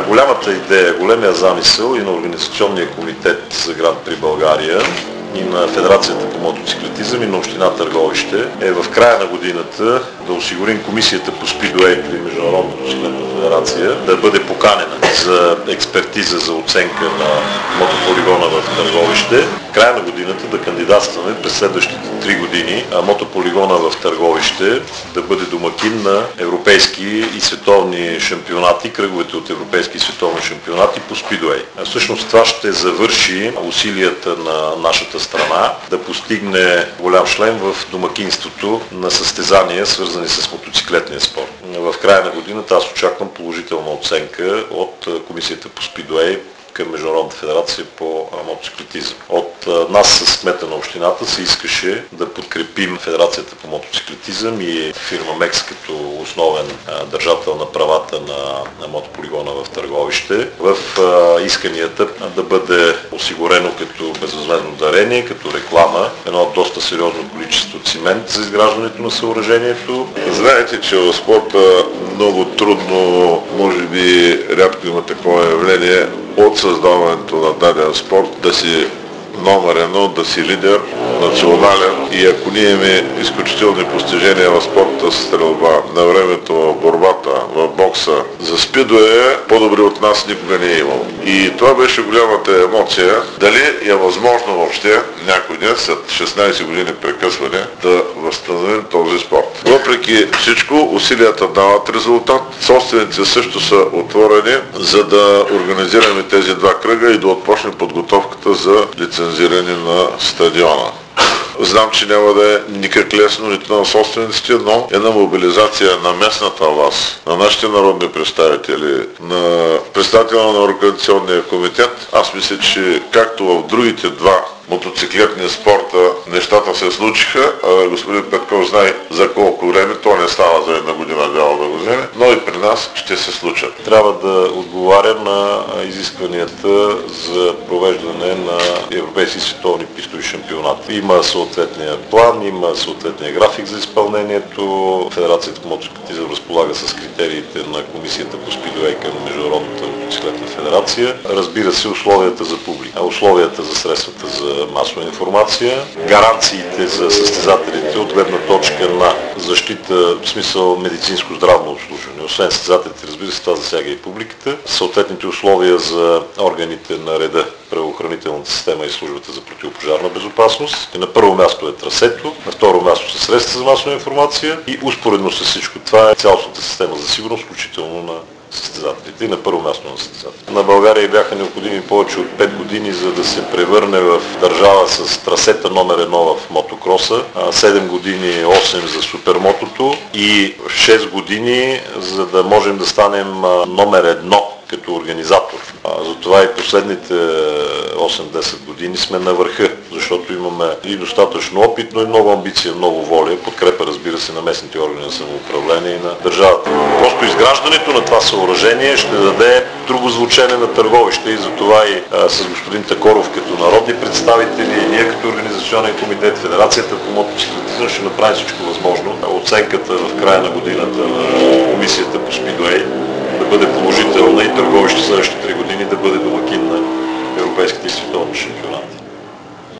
Голямата идея, големия замисъл и на Организационния комитет за Гран при България, и на Федерацията по мотоциклетизъм, и на община Търговище е в края на годината да осигурим комисията по спидуей при Международната мотоциклетна федерация да бъде поканена за експертиза за оценка на мотополигона в Търговище. В края на годината да кандидатстваме през следващите 3 години мотополигона в Търговище да бъде домакин на европейски и световни шампионати, кръговете от европейски и световни шампионати по спидуей. Всъщност това ще завърши усилията на нашата страна да постигне голям шлем в домакинството на състезания, свързани с мотоциклетния спорт. В края на годината аз очаквам положителна оценка от Комисията по спидуей към Международната федерация по мотоциклетизъм. От нас с кмета на общината се искаше да подкрепим Федерацията по мотоциклетизъм и фирма Мекс като основен държател на правата на мотополигона в Търговище в исканията да бъде осигурено като безвъзмездно дарение, като реклама, едно доста сериозно количество цимент за изграждането на съоръжението. Знаете, че в спорта много трудно, може би рядко има такова явление, от създаването на даден спорт да си номер едно, да си лидер, национален, и ако ние имаме изключителни постижения в спорта, стрелба, на времето в борбата, в бокса, за спидуей по-добри от нас никога не е имало. И това беше голямата емоция, дали е възможно въобще някой ден след 16 години прекъсване да възстановим този спорт. Въпреки всичко, усилията дават резултат. Собствениците също са отворени, за да организираме тези два кръга и да отпочнем подготовката за лицензиране на стадиона. Знам, че няма да е никак лесно нито на собствениците, но една мобилизация на местната власт, на нашите народни представители, на представителя на Организационния комитет, аз мисля, че както в другите два мотоциклетни спорта нещата се случиха, господин Петков знае за колко време, то не става за една година, да го вземе, но и при нас ще се случат. Трябва да отговаря на изискванията за провеждане на европейски световни пистови шампионати. Има съответния план, има съответния график за изпълнението. Федерацията по мотоциклетизъм разполага с критериите на Комисията по спидуей към Международната мотоциклетна федерация. Разбира се, условията за публика, условията за средствата за масова информация, гаранциите за състезателите от гледна точка на защита, в смисъл медицинско здравно обслужване. Освен състезателите, разбира се, това засяга и публиката. Съответните условия за органите на реда, правоохранителната система и службата за противопожарна безопасност. И на първо място е трасето, на второ място са средства за масова информация и успоредно с всичко това е цялостната система за сигурност, включително на състезателите и на първо място на състезателите. На България бяха необходими повече от 5 години, за да се превърне в държава с трасета номер 1 в мотокроса, 7 години, 8 за супермотото и 6 години, за да можем да станем номер 1 като организатор. Затова и последните 8-10 години сме на върха, защото имаме и достатъчно опит, но и много амбиция, много воля, подкрепа, разбира се, на местните органи на самоуправление и на държавата. Просто изграждането на това съоръжение ще даде друго звучене на Търговище и затова и с господин Такоров като народни представители, и ние като Организационен комитет, Федерацията по мотоциклетизъм ще направим всичко възможно. Оценката в края на годината на Комисията по спидуей да бъде положителна и Търговище следващите 3 години да бъде домакин на европейските и световни шампионати.